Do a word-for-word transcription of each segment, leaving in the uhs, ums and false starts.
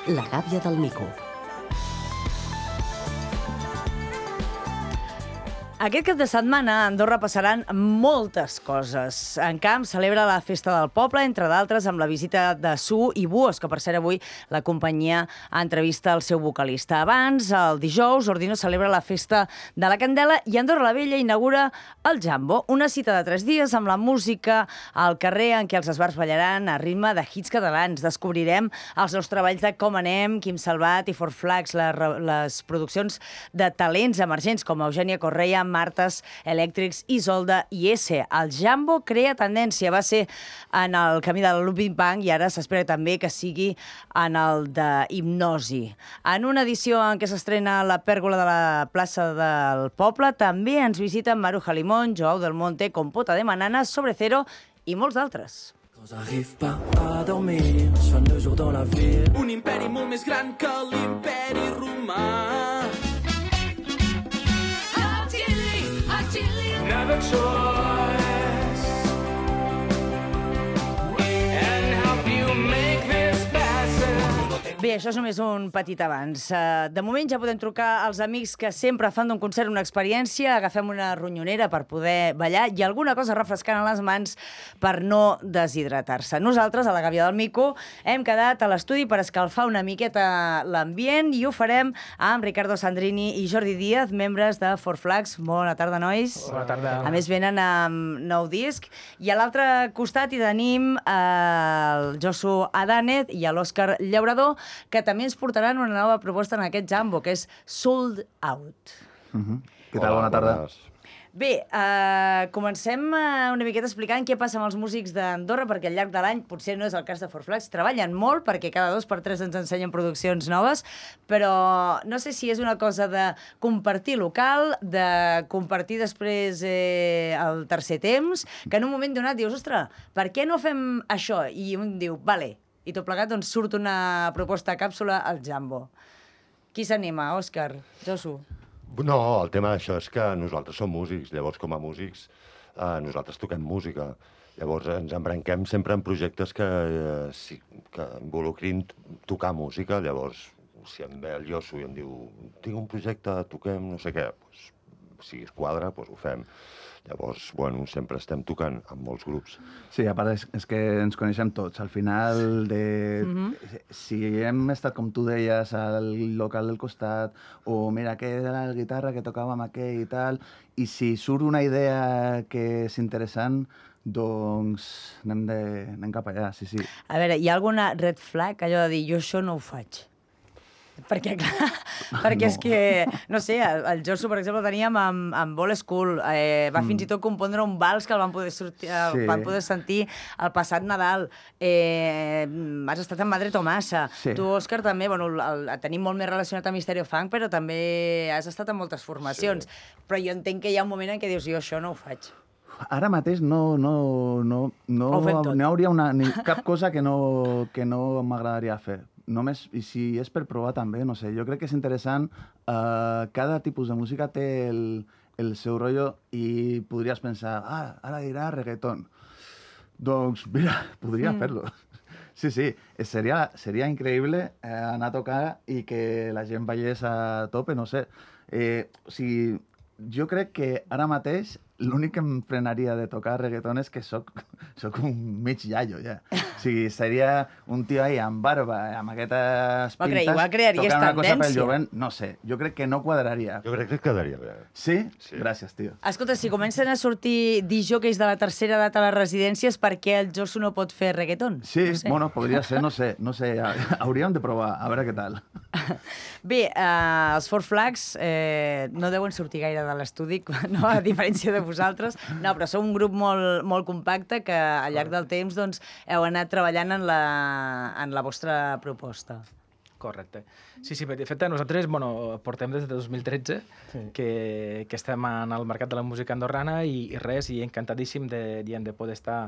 La gàbia del mico. Aquest cap de setmana a Andorra passaran moltes coses. En Camp celebra la Festa del Poble, entre d'altres, amb la visita de Su i Buos, que per cert avui la companyia entrevista el seu vocalista. Abans, el dijous, Ordino celebra la Festa de la Candela i Andorra la Vella inaugura el Jambo, una cita de tres dies amb la música al carrer en què els esbars ballaran a ritme de hits catalans. Descobrirem els nous treballs de Com Anem, Quim Salvat i Four Flags, les, les produccions de talents emergents com Eugènia Correia, Martes, Elèctrics, Isolda i S. El Jambo crea tendència. Va ser en el camí del Looping Punk i ara s'espera també que sigui en el de Hipnosi. En una edició en què s'estrena La Pèrgola de la plaça del Poble, també ens visiten Maruja Limón, Joao del Monte, Compota de Manana, Sobre Cero i molts d'altres. Un imperi molt més gran que l'imperi romà. Another choice and help you make this passage. Bé, això és només un petit abans. De moment ja podem trucar als amics que sempre fan d'un concert una experiència, agafem una ronyonera per poder ballar i alguna cosa refrescant a les mans per no deshidratar-se. Nosaltres, a la Gàbia del Mico, hem quedat a l'estudi per escalfar una miqueta l'ambient i ho farem amb Ricardo Sandrini i Jordi Díaz, membres de Four Flags. Bona tarda, nois. Bona tarda. A més, venen amb nou disc. I a l'altre costat hi tenim el Josu Adánez i l'Òscar Llaurador, que també ens portaran una nova proposta en aquest Jambo, que és Sold Out. Uh-huh. Què tal? Bona tarda. Bé, uh, comencem uh, una miqueta explicant què passa amb els músics d'Andorra, perquè al llarg de l'any, potser no és el cas de Four Flags, treballen molt perquè cada dos per tres ens ensenyen produccions noves, però no sé si és una cosa de compartir local, de compartir després eh, el tercer temps, que en un moment donat dius, ostres, per què no fem això? I un diu, vale, i tot plegat doncs surt una proposta càpsula al Jambo. Qui s'anima? Òscar? Josu? No, el tema d'això és que nosaltres som músics, llavors com a músics eh, nosaltres toquem música. Llavors ens embranquem sempre en projectes que, eh, sí, que involucrin tocar música. Llavors, si em ve el Josu i em diu tinc un projecte, toquem no sé què, doncs, si es quadra, doncs ho fem. Llavors, bueno, sempre estem tocant amb molts grups. Sí, a part és, és que ens coneixem tots. Al final, de, Mhm. si hem estat, com tu deies, al local del costat, o mira, què era la guitarra que tocava amb aquell i tal, i si surt una idea que és interessant, doncs anem, de, anem cap allà, sí, sí. A veure, hi ha alguna red flag, allò de dir, jo això no ho faig? Perquè, clar, perquè no. És que, no sé, el, el Josu, per exemple, el teníem amb, amb All School. Eh, va mm. fins i tot compondre un vals que el van poder, sortir, el Sí. van poder sentir el passat Nadal. Eh, has estat amb Madre Tomasa. Sí. Tu, Òscar, també, bueno, el, el tenim molt més relacionat amb Misterio Funk, però també has estat en moltes formacions. Sí. Però jo entenc que hi ha un moment en què dius, jo això no ho faig. Ara mateix no, no, no, no, Ho fem tot. no hauria una, ni cap cosa que no, que no m'agradaria fer. Només, i si és per provar també, no sé, jo crec que és interessant, uh, cada tipus de música té el, el seu rotllo i podries pensar, ah, ara dirà reggaeton. Doncs, mira, podria mm. fer-lo. Sí, sí, seria, seria increïble eh, anar a tocar i que la gent ballés a tope, no sé. Eh, o sigui, jo crec que ara mateix l'únic que em frenaria de tocar reggaeton és que soc, soc un mig iaio, ja. O sigui, seria un tio ahí amb barba, amb aquestes Igual pintes, igual crearies tocant una cosa pel tendència. jovent. No sé, jo crec que no quadraria. Jo crec que quedaria bé. Sí? Sí. Gràcies, tio. Escolta, si comencen a sortir disjòqueis de la tercera edat a les residències, per què el Josu no pot fer reggaeton? Sí, no sé. bueno, podria ser, no sé, no sé, hauríem de provar, a veure què tal. Bé, eh, els Four Flags eh, no deuen sortir gaire de l'estudi, no? A diferència de vosaltres. No, però sou un grup molt, molt compacte que al llarg del temps doncs, heu anat treballant en la, en la vostra proposta. Correcte. Sí, sí, de fet, nosaltres bueno, portem des de dos mil tretze sí. que, que estem en el mercat de la música andorrana i, i res, i encantadíssim de, diem, de poder estar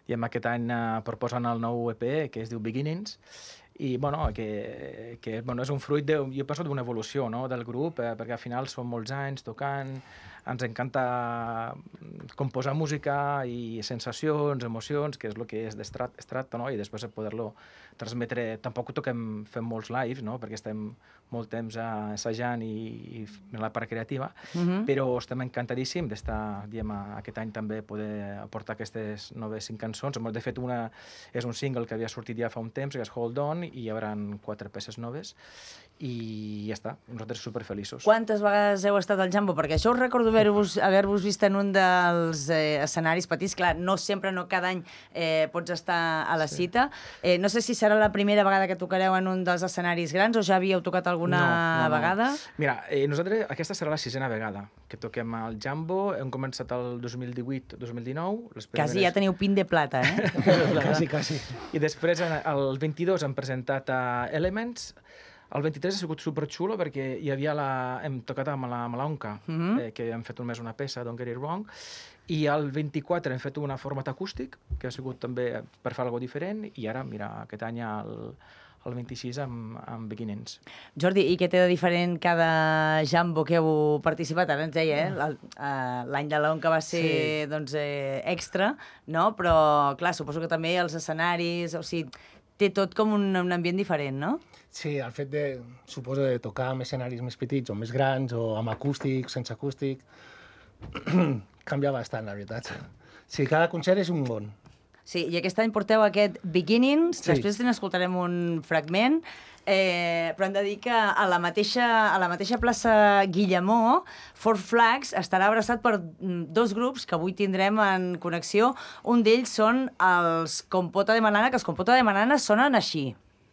i amb aquest any eh, proposen el nou E P, que es diu Beginnings, i bueno, que, que bueno, és un fruit, de, jo penso, d'una evolució, no?, del grup, eh, perquè al final són molts anys tocant, ens encanta composar música i sensacions, emocions, que és el que és d'Strato, no?, i després poder-lo transmetre. Tampoc toquem, fem molts lives, no?, perquè estem molt temps assajant i, i en la part creativa, uh-huh. però estem encantadíssim d'estar, diem, aquest any també poder aportar aquestes noves cinc cançons. De fet, una és un single que havia sortit ja fa un temps, que és Hold On, i hi haurà quatre peces noves, i ja està, nosaltres superfeliços. Quantes vegades heu estat al Jambo? Perquè això us recordo haver-vos haver vist en un dels eh, escenaris petits. Clar, no sempre, no cada any eh, pots estar a la sí. cita. Eh, no sé si serà la primera vegada que tocareu en un dels escenaris grans o ja havíeu tocat alguna no, no, no. vegada? Mira, eh, nosaltres aquesta serà la sisena vegada que toquem al Jambo. Hem començat el dos mil divuit dos mil dinou. Les primeres... Quasi ja teniu pin de plata, eh? quasi, quasi. I després, el vint-i-dos, hem presentat a Elements. El vint-i-tres ha sigut superxulo perquè hi havia la... hem tocat amb la Malonca, uh-huh. eh, que hem fet només una peça, Don't Get It Wrong, i el vint-i-quatre hem fet un format acústic, que ha sigut també per fer alguna cosa diferent, i ara, mira, aquest any el, el vint-i-sis amb, amb Beginnings. Jordi, i què té de diferent cada Jambo que heu participat? Ara ens deia, eh? L'any de l'Onca va ser sí. doncs, eh, extra, no? Però, clar, suposo que també els escenaris, o sigui, té tot com un, un ambient diferent, no? Sí, el fet de, suposo, de tocar amb escenaris més petits o més grans, o amb acústic, sense acústic, canvia bastant, la veritat. Sí, cada concert és un món. Sí, i aquest any porteu aquest Beginnings, sí. després n'escoltarem un fragment, eh, però hem de dir que a la mateixa, a la mateixa plaça Guillemó, Four Flags estarà abraçat per dos grups que avui tindrem en connexió. Un d'ells són els Compota de Banana, que els Compota de Banana sonen així.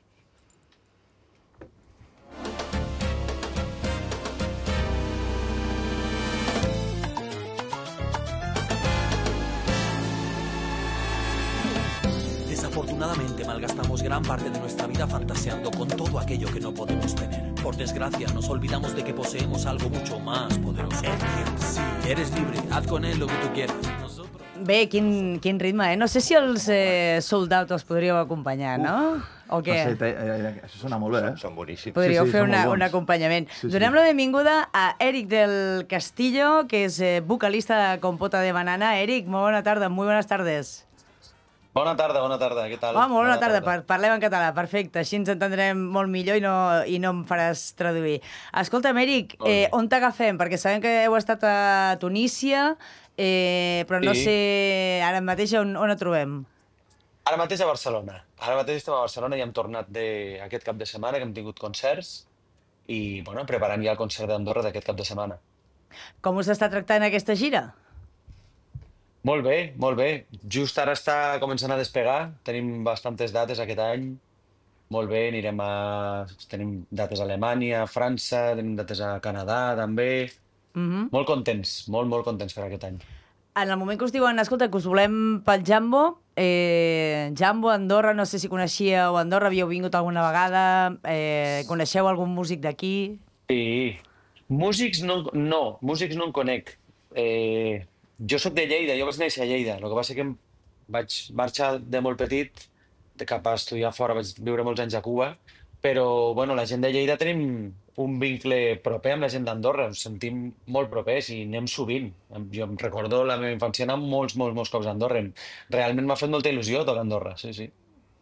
Desafortunadamente malgastamos gran parte de nuestra vida fantaseando con todo aquello que no podemos tener. Por desgracia nos olvidamos de que poseemos algo mucho más poderoso. Sí, eres libre, haz con él lo que tú quieras. Nosotros... Bé, quin, quin ritme, eh? No sé si els eh, Sold Out els podríeu acompanyar, no? O què? No sé, eh, això sona molt bé, eh? Són, són boníssims. Podríeu sí, sí, fer són una, molt un bons. acompanyament. Sí, sí. Donem la benvinguda a Eric del Castillo, que és eh, vocalista de Compota de Banana. Eric, molt bona tarda, muy buenas tardes. Bona tarda, bona tarda, què tal? Oh, molt bona, bona tarda, tarda. Parlem en català, perfecte, així ens entendrem molt millor i no, i no em faràs traduir. Escolta'm, Eric, eh, on t'agafem? Perquè sabem que heu estat a Tunísia, eh, però no Sí. sé ara mateix on, on et trobem. Ara mateix a Barcelona. Ara mateix estem a Barcelona i hem tornat de, aquest cap de setmana, que hem tingut concerts, i bueno, preparant ja el concert d'Andorra d'aquest cap de setmana. Com us està tractant aquesta gira? Molt bé, molt bé. Just ara està començant a despegar. Tenim bastantes dates aquest any. Molt bé, anirem a... Tenim dates a Alemanya, a França, tenim dates a Canadà, també. Mhm. Molt contents, molt, molt contents per aquest any. En el moment que us diuen, escolta, que us volem pel Jambo, eh, Jambo, Andorra, no sé si coneixíeu Andorra, havíeu vingut alguna vegada, eh, coneixeu algun músic d'aquí? Sí. Músics no, no, músics no en conec. Eh, jo sóc de Lleida, jo vaig néixer a Lleida. El que passa que em vaig marxar de molt petit de cap a estudiar fora, vaig viure molts anys a Cuba, però bueno, la gent de Lleida tenim un vincle proper amb la gent d'Andorra, ens sentim molt propers i anem sovint. Jo em recordo la meva infància anar molts, molts, molts cops a Andorra. Realment m'ha fet molta il·lusió tocar a Andorra, sí, sí.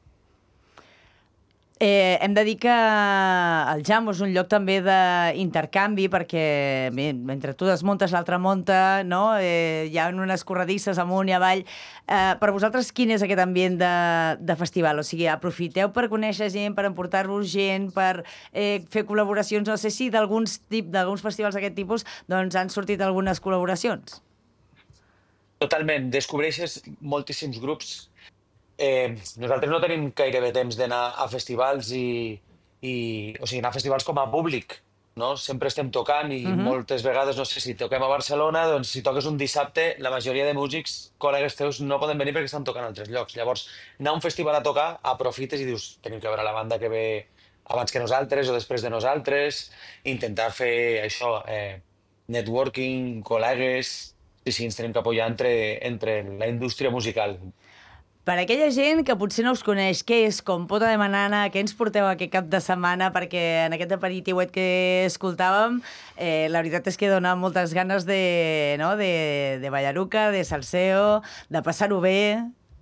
Eh, hem de dir que el Jambo és un lloc també d'intercanvi perquè bé, mentre tu desmuntes l'altre munta, no? eh, hi ha unes corredisses amunt i avall. Eh, per vosaltres quin és aquest ambient de, de festival? O sigui, aprofiteu per conèixer gent, per emportar-vos gent, per eh, fer col·laboracions? No sé si d'alguns tip, d'alguns festivals d'aquest tipus doncs, han sortit algunes col·laboracions. Totalment, descobreixes moltíssims grups. Eh, nosaltres no tenim gairebé temps d'anar a festivals i, i... O sigui, anar a festivals com a públic, no? Sempre estem tocant i Mhm. moltes vegades, no sé, si toquem a Barcelona, doncs si toques un dissabte, la majoria de músics, col·legues teus, no poden venir perquè estan tocant a altres llocs. Llavors, anar a un festival a tocar, aprofites i dius, tenim que veure la banda que ve abans que nosaltres o després de nosaltres, intentar fer això, eh, networking, col·legues... Sí, sí, ens tenim que apoyar entre, entre la indústria musical. Per aquella gent que potser no us coneix, què és Compota de Banana, què ens porteu aquest cap de setmana, perquè en aquest aperitiuet que escoltàvem, eh, la veritat és que dona moltes ganes de, no? de, de ballaruca, de salseo, de passar-ho bé.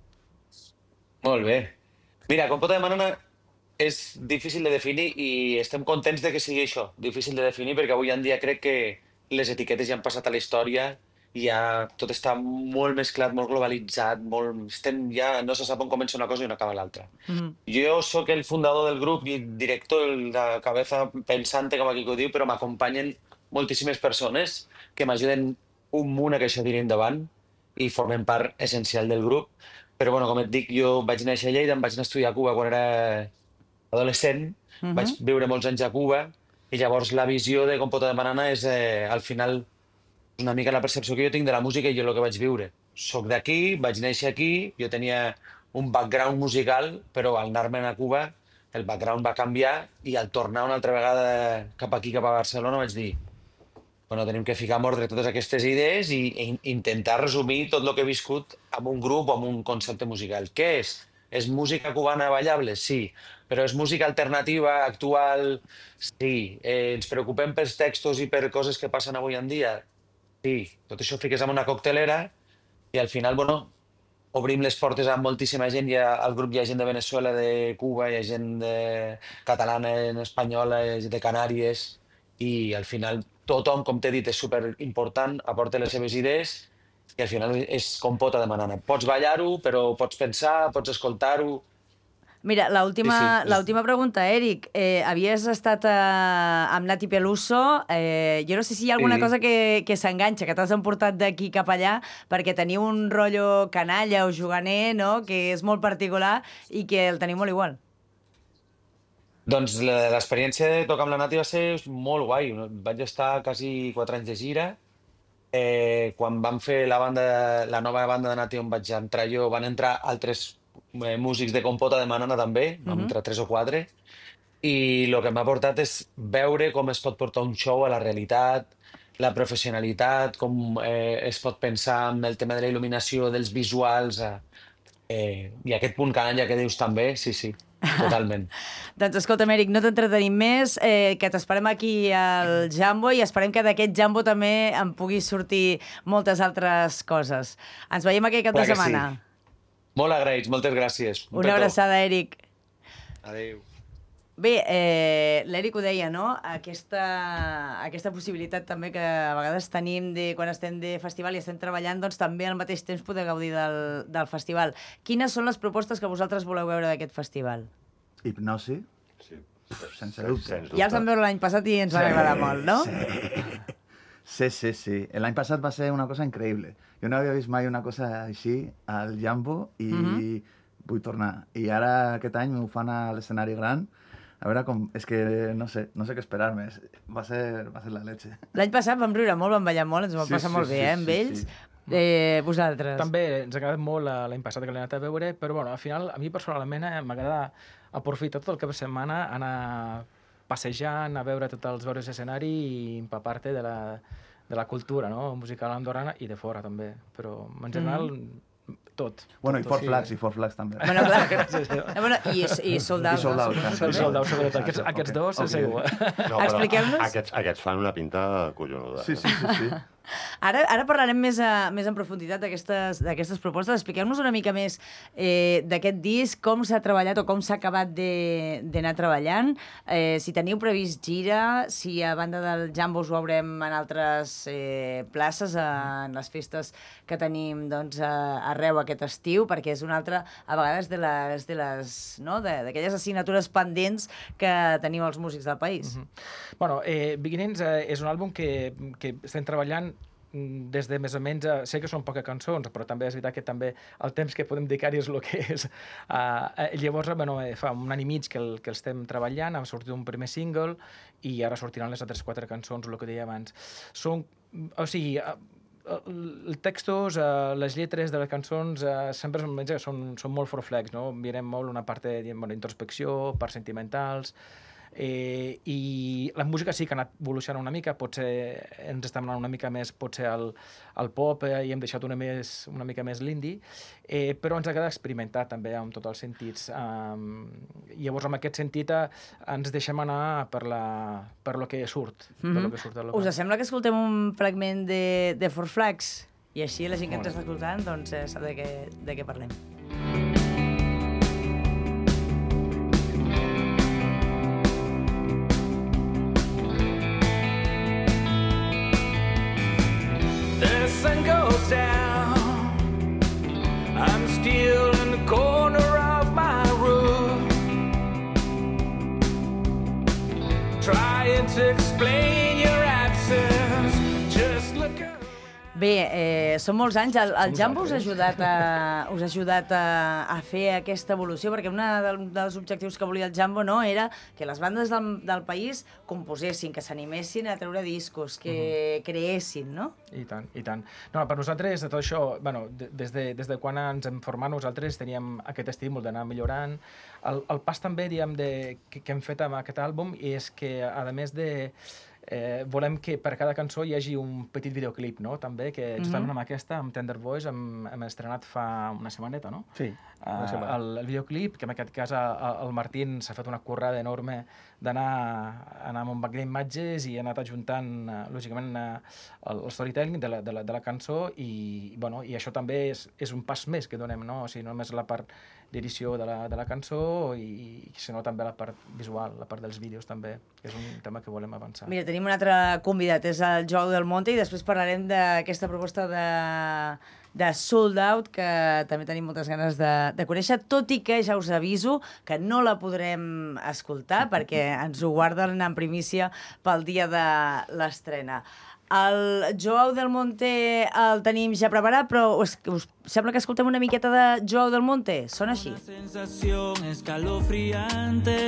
Molt bé. Mira, Compota de Banana és difícil de definir i estem contents de que sigui això, difícil de definir, perquè avui en dia crec que les etiquetes ja han passat a la història i ja tot està molt mesclat, molt globalitzat, molt... Estem ja, no se sap on comença una cosa i on acaba l'altra. Mm. Jo sóc el fundador del grup i director, la cabeza pensante, com aquí que ho diu, però m'acompanyen moltíssimes persones que m'ajuden un munt a que això tiri endavant i formen part essencial del grup. Però, bueno, com et dic, jo vaig néixer a Lleida, em vaig anar a estudiar a Cuba quan era adolescent, Mhm. vaig viure molts anys a Cuba i llavors la visió de Compota de Banana és, eh, al final, una mica la percepció que jo tinc de la música i jo el que vaig viure. Soc d'aquí, vaig néixer aquí, jo tenia un background musical, però al anar-me'n a Cuba el background va canviar i al tornar una altra vegada cap aquí, cap a Barcelona, vaig dir bueno, tenim que ficar en ordre totes aquestes idees i, i intentar resumir tot el que he viscut amb un grup o amb un concepte musical. Què és? És música cubana ballable? Sí. Però és música alternativa, actual? Sí. Eh, ens preocupem pels textos i per coses que passen avui en dia? Sí. Tot això ho fiques en una coctelera i al final, bueno, obrim les portes a moltíssima gent. Hi ha, al grup hi ha gent de Venezuela, de Cuba, hi ha gent de catalana, espanyola, de Canàries i al final tothom, com t'he dit, és superimportant, aporta les seves idees i al final és Compota de Banana. Pots ballar-ho, però pots pensar, pots escoltar-ho. Mira, l'última Sí, sí, és- l'última pregunta, Eric. Eh, havies estat eh, amb Nati Peluso. Eh, jo no sé si hi ha alguna Sí. cosa que, que s'enganxa, que t'has emportat d'aquí cap allà, perquè teniu un rotllo canalla o juganer, no?, que és molt particular i que el teniu molt igual. Doncs la- l'experiència de tocar amb la Nati va ser molt guai. Vaig estar quasi quatre anys de gira. Eh, quan vam fer la banda, la nova banda de Nati on vaig entrar jo, van entrar altres eh, músics de Compota de Banana també, vam Mhm. entrar tres o quatre, i el que m'ha portat és veure com es pot portar un show a la realitat, la professionalitat, com eh, es pot pensar en el tema de la il·luminació, dels visuals, eh, eh, i aquest punt canalla que dius també, sí, sí, totalment. Doncs escolta'm, Eric, no t'entretenim més, eh, que t'esperem aquí al Jambo i esperem que d'aquest Jambo també en pugui sortir moltes altres coses. Ens veiem aquest cap Clar de que sí. setmana. Molt agraïts, moltes gràcies. Un Una petó. abraçada, Eric. Adéu. Bé, eh, l'Eric ho deia, no? Aquesta, aquesta possibilitat també que a vegades tenim de quan estem de festival i estem treballant, doncs també al mateix temps poder gaudir del, del festival. Quines són les propostes que vosaltres voleu veure d'aquest festival? Hipnosi, Sí. sense dubte. Sens Ja els vam veure l'any passat i ens van agradar molt, no? Sí, sí, sí. L'any passat va ser una cosa increïble. Jo no havia vist mai una cosa així al Jambo i Mhm. vull tornar. I ara aquest any m'ho fan a l'escenari gran. A veure com... És que no sé, no sé què esperar-me. És- Va ser, va ser la leche. L'any passat vam riure molt, vam ballar molt, ens ho vam Sí, passar sí, molt sí, bé, eh, amb sí, ells. sí. Eh, vosaltres? També ens ha agradat molt eh, l'any passat que l'he anat a veure, però bueno, al final a mi personalment eh, m'agrada aprofitar tot el cap de setmana, anar passejant, a veure tots els veures escenari i empapar-te de la, de la cultura, no?, musical andorrana i de fora també, però en general tot. Bueno, i tot, Four sí. Flags, i Four Flags també. Bueno, clar. Sí, sí. Eh, bueno, i, i sold out. I sold out, no? clar. El sold out, sobretot. Aquests, Exacte, aquests ok, dos, ok. segur. No, però Expliqueu-nos. Aquests, aquests fan una pinta collonuda. Sí, sí, sí, sí. Ara, ara parlarem més, a, més en profunditat d'aquestes d'aquestes propostes. Expliqueu-nos una mica més eh, d'aquest disc, com s'ha treballat o com s'ha acabat de- d'anar treballant, eh, si teniu previst gira, si a banda del Jambo us ho veurem en altres eh, places, eh, en les festes que tenim doncs, a, arreu aquest estiu, perquè és una altra, a vegades, de les, de les, no? de- d'aquelles assignatures pendents que teniu els músics del país. Mhm. Bueno, eh, Beginnings eh, és un àlbum que, que estem treballant mm, des de més o menys, eh, sé que són poques cançons, però també és veritat que també el temps que podem dedicar-hi és el que és. Uh, eh, llavors, bueno, eh, fa un any i mig que el, que el estem treballant, ha sortit un primer single i ara sortiran les altres quatre cançons, el que deia abans. Són, o sigui, uh, els textos, uh, les lletres de les cançons uh, sempre són, són, són molt forflex, no? Mirem molt una part de bueno, introspecció, parts sentimentals, Eh, I la música sí que ha anat evolucionant una mica, potser ens estem anant una mica més potser al, al pop eh, i hem deixat una, més, una mica més l'indie, eh, però ens agrada experimentar també amb tots els sentits. Um, llavors, en aquest sentit, eh, ens deixem anar per, la, per lo que surt. Mm-hmm. Per lo que surt del local. Us sembla que escoltem un fragment de, de Four Flags? I així la gent que ens està escoltant doncs, eh, sap de què, de què parlem. The sun goes down, I'm still in the corner of my room, trying to explain your absence, just look at... Bé, eh, són molts anys. El, el Jambo us ha ajudat, a, us ha ajudat a, a fer aquesta evolució, perquè un del, dels objectius que volia el Jambo, no, era que les bandes del, del país composessin, que s'animessin a treure discos, que uh-huh. creessin, no? I tant, i tant. No, per nosaltres, tot això, bueno, des, de, des de quan ens hem format, nosaltres teníem aquest estímul d'anar millorant. El, el pas també, diguem, de, que, que hem fet amb aquest àlbum és que, a més de... Eh, volem que per cada cançó hi hagi un petit videoclip, no? També, que justament mm-hmm. amb aquesta, amb Tender Voice, hem, hem estrenat fa una setmaneta, no? Sí, una setmana. Uh, el, el videoclip, que en aquest cas el, el Martín s'ha fet una currada enorme d'anar anar amb un banc d'imatges i ha anat ajuntant, uh, lògicament, uh, el, el storytelling de la, de, la, de la cançó i, bueno, i això també és, és un pas més que donem, no? O sigui, no només la part d'edició de, la, de la cançó, i, sinó també la part visual, la part dels vídeos també, que és un tema que volem avançar. Mira, tenim un altre convidat, és el Joao Del Monte, i després parlarem d'aquesta proposta de, de Sold Out, que també tenim moltes ganes de, de conèixer, tot i que ja us aviso que no la podrem escoltar, perquè ens ho guarden en primícia pel dia de l'estrena. El Joao Del Monte el tenim ja preparat, però us, us sembla que escoltem una miqueta de Joao Del Monte? Sona així. Una sensación escalofriante,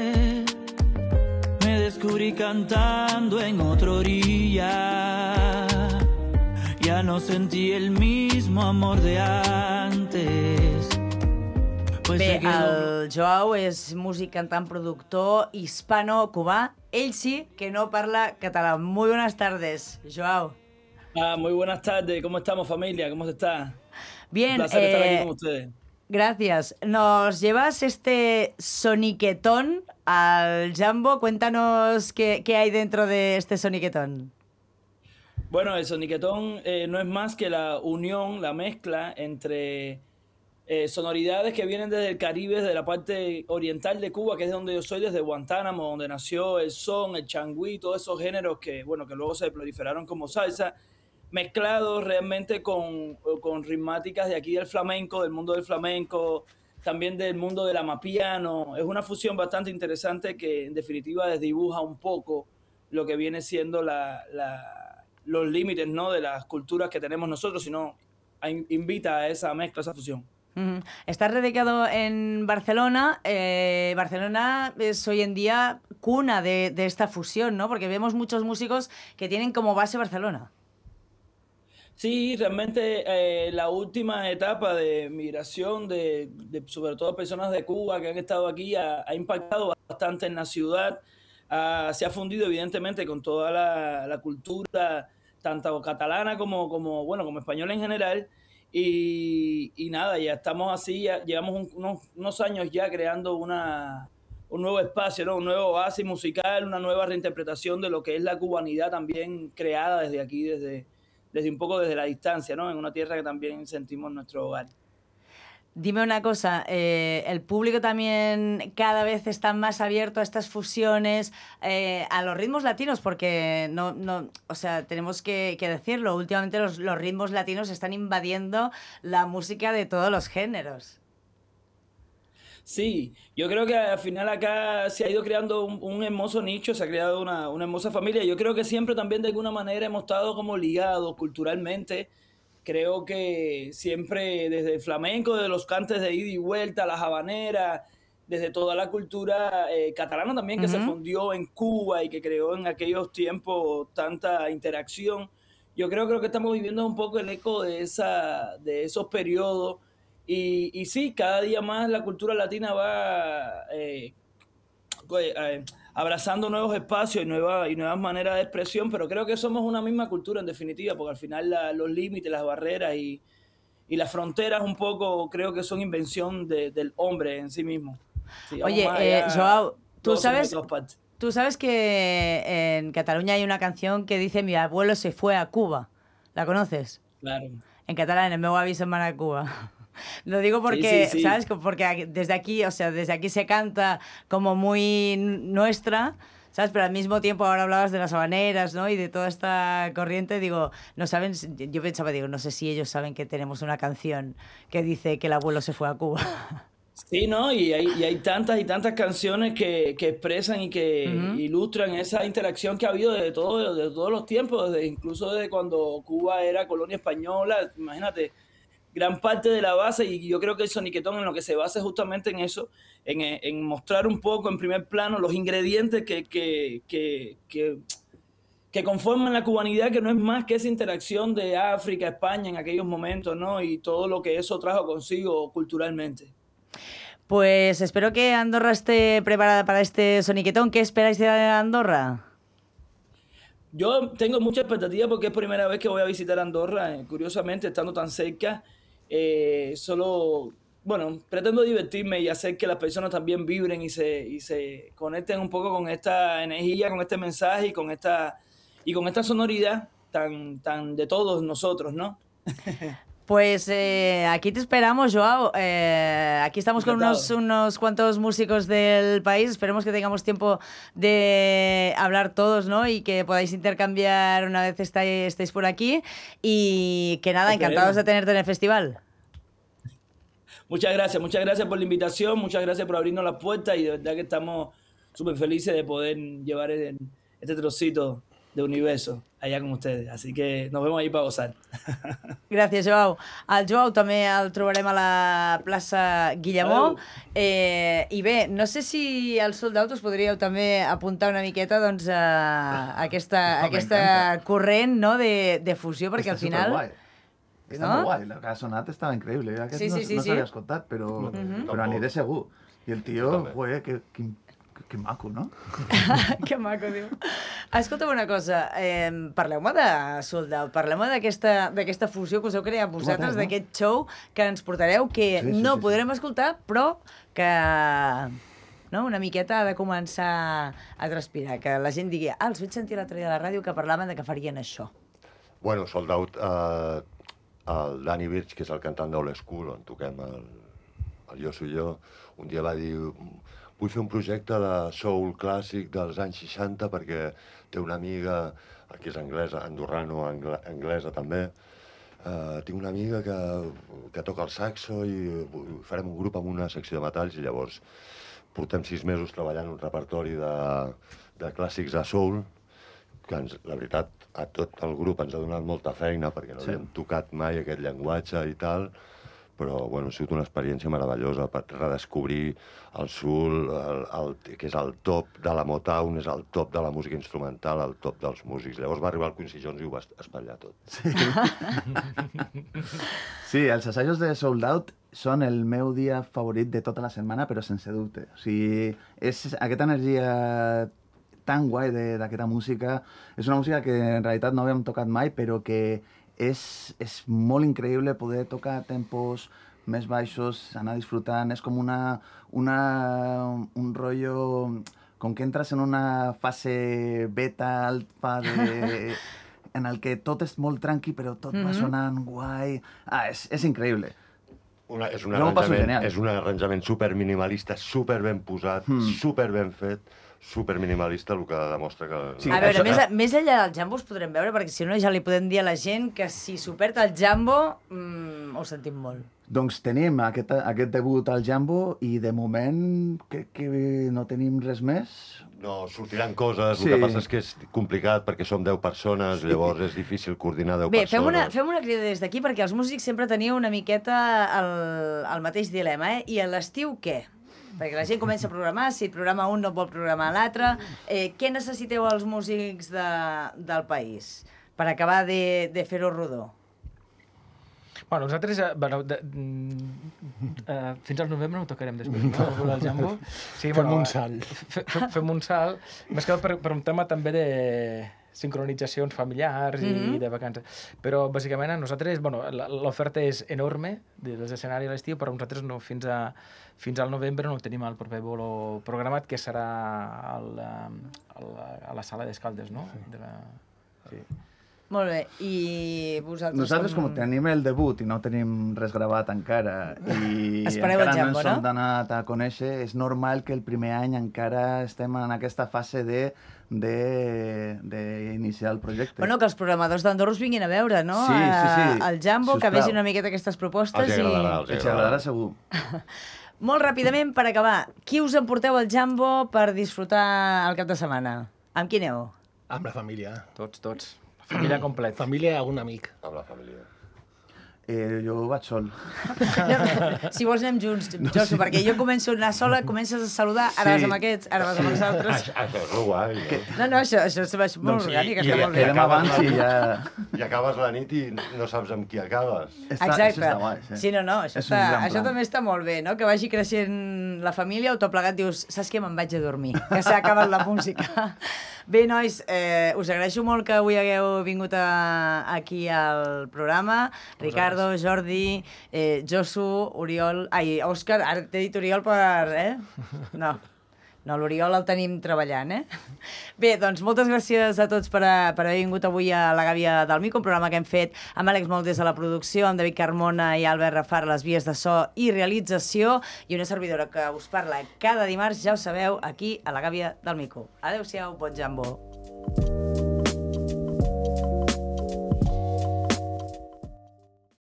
me descubrí cantando en otra orilla, ya no sentí el mismo amor de antes. Pues Bé, el Joao és músic, cantant, productor hispano-cubà. Ell sí que no parla català. Muy buenas tardes, Joao. Ah, muy buenas tardes. ¿Cómo estamos, familia? ¿Cómo se está? Bien. Un placer eh, estar aquí con ustedes. Gracias. Nos llevas este soniquetón al Jambo. Cuéntanos qué, qué hay dentro de este soniquetón. Bueno, el soniquetón eh, no es más que la unión, la mezcla entre eh, sonoridades que vienen desde el Caribe, desde la parte oriental de Cuba, que es de donde yo soy, desde Guantánamo, donde nació el son, el changüí, todos esos géneros que, bueno, que luego se proliferaron como salsa, mezclados realmente con, con ritmáticas de aquí del flamenco, del mundo del flamenco, también del mundo del amapiano. Es una fusión bastante interesante que en definitiva desdibuja un poco lo que viene siendo la, la, los límites, ¿no?, de las culturas que tenemos nosotros, sino a, invita a esa mezcla, a esa fusión. Mm. Estás radicado en Barcelona. Eh, Barcelona es hoy en día cuna de, de esta fusión, ¿no? Porque vemos muchos músicos que tienen como base Barcelona. Sí, realmente eh, la última etapa de migración de, de sobre todo personas de Cuba que han estado aquí ha, ha impactado bastante en la ciudad. Uh, se ha fundido evidentemente con toda la, la cultura, tanto catalana como, como, bueno, como española en general. Y, y nada, ya estamos así, ya llevamos un, unos, unos años ya creando una, un nuevo espacio, ¿no? Un nuevo oasis musical, una nueva reinterpretación de lo que es la cubanidad también creada desde aquí, desde, desde un poco desde la distancia, ¿no? En una tierra que también sentimos nuestro hogar. Dime una cosa, eh, ¿el público también cada vez está más abierto a estas fusiones, eh, a los ritmos latinos? Porque, no, no, o sea, tenemos que, que decirlo, últimamente los, los ritmos latinos están invadiendo la música de todos los géneros. Sí, yo creo que al final acá se ha ido creando un, un hermoso nicho, se ha creado una, una hermosa familia. Yo creo que siempre también de alguna manera hemos estado como ligados culturalmente. Creo que siempre desde el flamenco, desde los cantes de ida y vuelta, las habaneras, desde toda la cultura eh, catalana también que uh-huh. se fundió en Cuba y que creó en aquellos tiempos tanta interacción. Yo creo, creo que estamos viviendo un poco el eco de, esa, de esos periodos. Y, y sí, cada día más la cultura latina va eh, eh, abrazando nuevos espacios y, nueva, y nuevas maneras de expresión, pero creo que somos una misma cultura en definitiva, porque al final la, los límites, las barreras y, y las fronteras un poco creo que son invención de, del hombre en sí mismo. Sí, Oye, eh, Joao, ¿tú sabes, tú sabes que en Cataluña hay una canción que dice mi abuelo se fue a Cuba? ¿La conoces? Claro. En catalán, el meu avi se'n va anar a Cuba. Lo digo porque, sí, sí, sí. ¿sabes? Porque desde aquí, o sea, desde aquí se canta como muy nuestra, ¿sabes? Pero al mismo tiempo ahora hablabas de las habaneras, ¿no? Y de toda esta corriente, digo, no saben, yo pensaba, digo, no sé si ellos saben que tenemos una canción que dice que el abuelo se fue a Cuba. Sí, ¿no? Y hay, y hay tantas y tantas canciones que, que expresan y que uh-huh. ilustran esa interacción que ha habido de, todo, de todos los tiempos, desde, incluso desde cuando Cuba era colonia española, imagínate, gran parte de la base, y yo creo que el soniquetón en lo que se basa es justamente en eso, en, en mostrar un poco en primer plano los ingredientes que, que, que, que, que conforman la cubanidad, que no es más que esa interacción de África, España en aquellos momentos, ¿no? Y todo lo que eso trajo consigo culturalmente. Pues espero que Andorra esté preparada para este soniquetón. ¿Qué esperáis de Andorra? Yo tengo mucha expectativa porque es primera vez que voy a visitar Andorra, eh, curiosamente, estando tan cerca. Eh, solo, bueno, pretendo divertirme y hacer que las personas también vibren y se, y se conecten un poco con esta energía, con este mensaje y con esta, y con esta sonoridad tan, tan de todos nosotros, ¿no? Pues eh, aquí te esperamos, Joao. Eh, aquí estamos con unos, unos cuantos músicos del país. Esperemos que tengamos tiempo de hablar todos, ¿no? Y que podáis intercambiar una vez estáis, estéis por aquí. Y que nada, encantados de tenerte en el festival. Muchas gracias, muchas gracias por la invitación, muchas gracias por abrirnos las puertas y de verdad que estamos súper felices de poder llevar este trocito de universo allà con ustedes. Así que nos vemos ahí para gozar. Gràcies, Joao. El Joao també el trobarem a la plaça Guillemó. Eh, I bé, no sé si al Sold Out us podríeu també apuntar una miqueta doncs, a aquesta, no, aquesta corrent, no, de, de fusió, perquè Està al final... superguai. Està no? molt guai, el que ha sonat estava increïble. Aquest sí, sí, sí, no, no sí. s'havia escoltat, però, uh-huh. però aniré segur. I el tio, joder, que, que, que maco, no? Que maco, diu. Escolta'm una cosa, eh, parleu-me de Sold Out, parleu-me d'aquesta fusió que us heu creat vosaltres, no? D'aquest show que ens portareu, que sí, sí, no sí, podrem sí. escoltar, però que no, una miqueta ha de començar a transpirar, que la gent digui, ah, els vaig sentir l'altre dia a la ràdio que parlaven de que farien això. Bueno, Sold Out, eh, el Danny Birch, que és el cantant d'Old School, on toquem el, el Jo Soy Jo, un dia va dir, vull fer un projecte de soul clàssic dels anys seixanta perquè té una amiga, que és anglesa, andorrano, anglesa també, uh, tinc una amiga que, que toca el saxo i farem un grup amb una secció de metalls i llavors portem sis mesos treballant un repertori de, de clàssics de soul que ens, la veritat, a tot el grup ens ha donat molta feina perquè no sí. havíem tocat mai aquest llenguatge i tal, però bueno, ha sigut una experiència meravellosa per redescobrir el soul, el, el, que és el top de la Motown, és el top de la música instrumental, el top dels músics. Llavors va arribar el Quincy Jones i ho va espatllar tot. Sí, sí, els assajos de Sold Out són el meu dia favorit de tota la setmana, però sense dubte. O sigui, és aquesta energia tan guai d'aquesta música. És una música que en realitat no havíem tocat mai, però que és, és molt increïble poder tocar tempos més baixos, anar disfrutant. És com una, una, un rotllo, com que entres en una fase beta, alfa, de, en el que tot és molt tranqui, però tot mm-hmm. va sonant guai. Ah, és, és increïble. Una, és, un arranjament, és un arranjament super minimalista, super ben posat, mm. super ben fet, super minimalista, el que demostra que... Sí, a veure, això... més, més enllà del jambo us podrem veure, perquè si no ja li podem dir a la gent que si s'ho perd el jambo, mmm, ho sentim molt. Doncs tenim aquest, aquest debut al jambo i de moment crec que no tenim res més. No, sortiran coses, sí. El que passa és que és complicat perquè som deu persones, sí. Llavors és difícil coordinar deu Bé, persones. Bé, fem una, fem una crida des d'aquí perquè els músics sempre teniu una miqueta el, el mateix dilema, eh? I a l'estiu què? Perquè la gent comença a programar, si programa un no vol programar l'altre. Eh, què necessiteu els músics de, del país per acabar de, de fer-ho rodó? Bueno, nosaltres, eh, bueno, de, uh, fins al novembre no tocarem després, no? El Jambo. Sí, fem un salt. Fe, fe, fem un salt, més que per, per un tema també de sincronitzacions familiars mm-hmm. i de vacances. Però, bàsicament, a nosaltres, bueno, l'oferta és enorme dels escenaris a l'estiu, però nosaltres no, fins, a, fins al novembre no tenim el proper bolo programat, que serà al, al, a la sala d'Escaldes, no? De la... Sí. Molt bé, i vosaltres... Nosaltres, com tenim el debut i no tenim res gravat encara i Espereu encara el Jambo, no ens no? hem donat a conèixer, és normal que el primer any encara estem en aquesta fase de d'iniciar el projecte. Bueno, que els programadors d'Andorra us vinguin a veure, no? Sí, sí, sí. Al Jambo, que vegin una miqueta aquestes propostes. Els agradarà, i... els Els agradarà segur. Molt ràpidament, per acabar, qui us emporteu al Jambo per disfrutar el cap de setmana? Amb qui aneu? Amb la família. Tots, tots. Família completa. Família i algun amic. Amb la família. Eh, jo vaig sol. No, si vols anem junts, No, Josu, sí. perquè jo començo a anar sola, comences a saludar, ara Sí. vas amb aquests, ara vas amb els altres. Això, això és el guai. No? No, no, això, això és molt Doncs, orgànic, i- està i- molt bé. Quedem abans i ja... I acabes la nit i no saps amb qui acabes. Està, Exacte. Això està guai, sí. Sí, no, no, això, És un està, gran això plan. també està molt bé, no? Que vagi creixent la família o tot plegat dius, saps què, me'n vaig a dormir, que s'ha acabat la música. Bé, nois, eh, us agraeixo molt que avui hagueu vingut a, aquí al programa. Ricardo, Jordi, eh, Josu, Oriol... Ai, Òscar, ara t'he dit Oriol per... Eh? No, no, l'Oriol el tenim treballant, eh? Bé, doncs moltes gràcies a tots per, a, per haver vingut avui a la Gàbia del Mico, un programa que hem fet amb Àlex Moldes a la producció, amb David Carmona i Albert Rafar a les vies de so i realització, i una servidora que us parla cada dimarts, ja ho sabeu, aquí a la Gàbia del Mico. Adéu-siau, bon jambo.